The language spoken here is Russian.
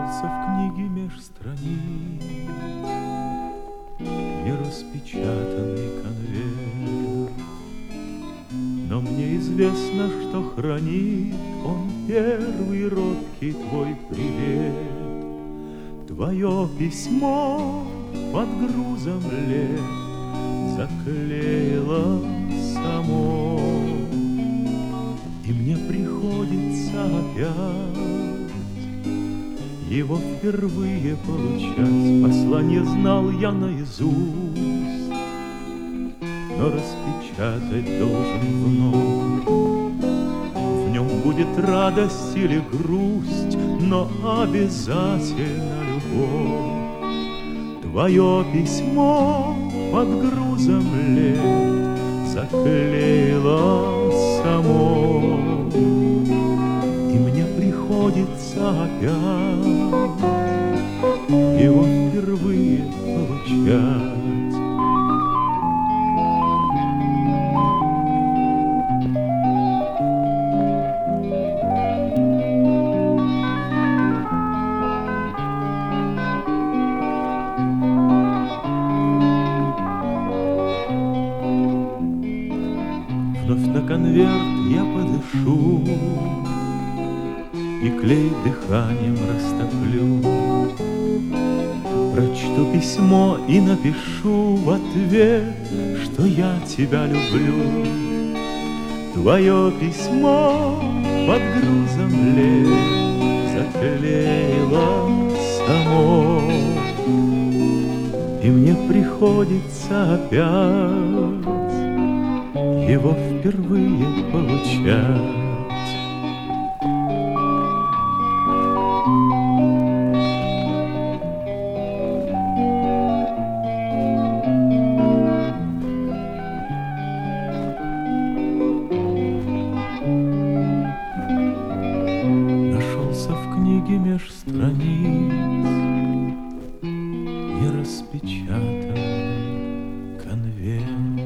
Нашелся в книге меж страниц нераспечатанный конверт, но мне известно, что хранит он первый робкий твой привет. Твое письмо под грузом лет заклеило само, и мне приходится опять его впервые получать. Послание знал я наизусть, но распечатать должен вновь. В нем будет радость или грусть, но обязательно любовь. Твое письмо под грузом лет заклеило само, и мне приходится опять его впервые получать. Вновь на конверт я подышу и клей дыханием растоплю. Прочту письмо и напишу в ответ, что я тебя люблю. Твое письмо под грузом лет заклеило само, и мне приходится опять его впервые получать. Нашелся в книге меж страниц нераспечатанный конверт.